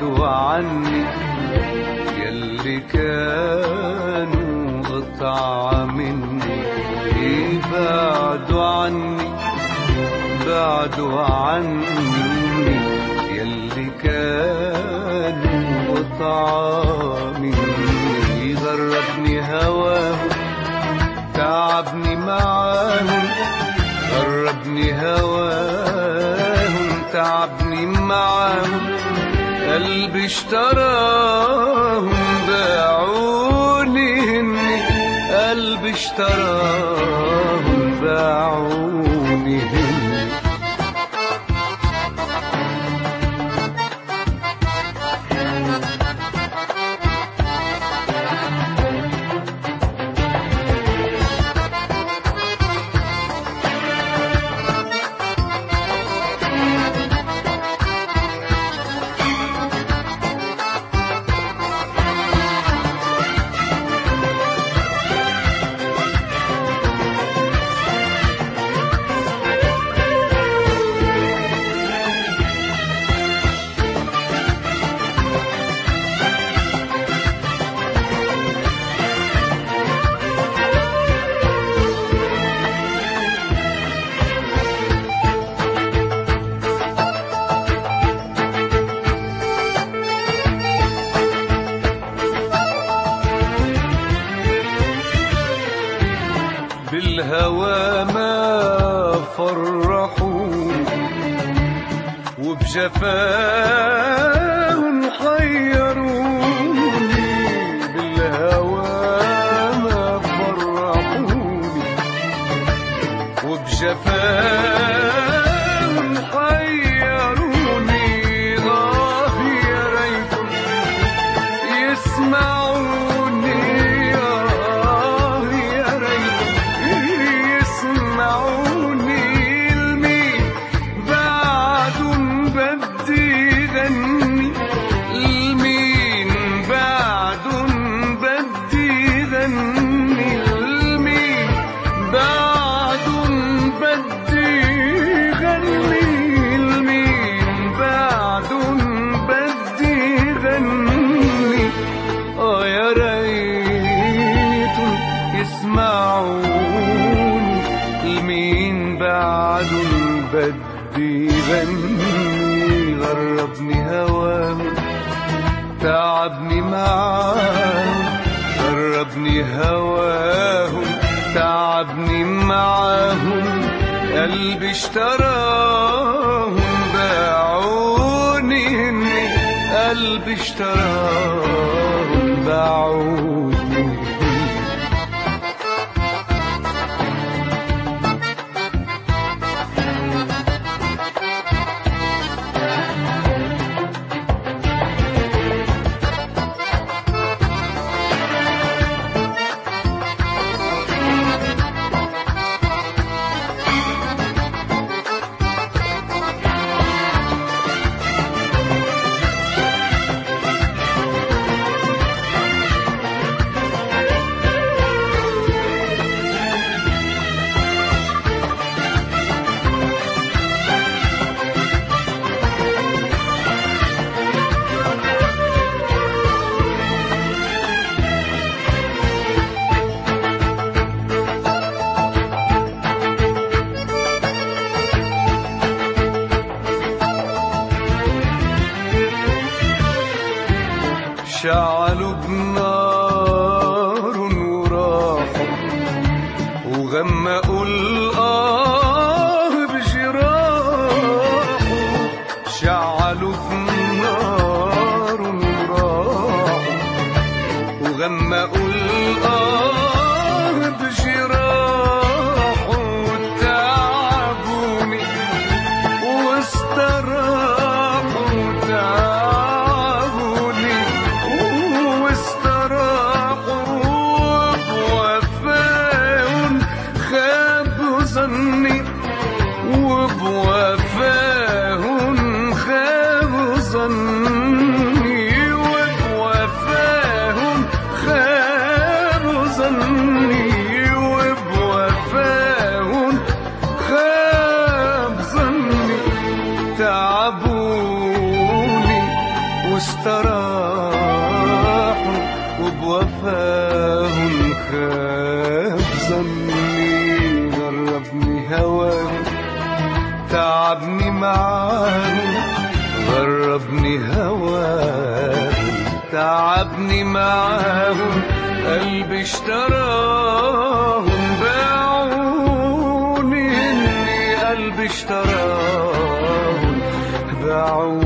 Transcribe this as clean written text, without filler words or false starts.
بعدوا عني، يلي كانوا قطعة مني بعدوا عني، بعدوا عني، يلي كانوا قطعة مني. غربني هواهم تعبني معاهم، غربني هواهم تعبني معاهم، قلبي اشتراهم باعوني هني، قلبي اشتراهم باعوني هني. بالهوى ما فرحوني، وبجفاهم حيروني، بالهوى ما فرحوني، وبجفاهم حيروني. يا ريتهم يسمعوني، يا ريتهم يسمعوني. المين بعدهم بدي غني، المين بعدهم بدي غني، المين بعدهم بدي غني، المين بعدهم بدي غني. يا ريتهم يسمعوني، المين بعدهم بدي غني. غربني هواهم تعبني معاهم، غربني هواهم تعبني معاهم، قلبي اشتراهم باعوني هني، قلبي اشتراهم باعوني. شعلوا بنار وراحوا، وغمقوا بجراحوا. شعلوا بنار وراحوا، وغمقوا بجراحوا. تعبوني واستراحوا، تعبوني واستراحوا. بوفاهم خابوا ظني، وبوفاهم خابوا ظني، وبوفاهم خابوا بوفاهم خاب ظني غربني هواهم تعبني معاهم غربني هواهم تعبني معاهم قلبي اشتراهم باعوني إني قلبي اشتراهم باعوني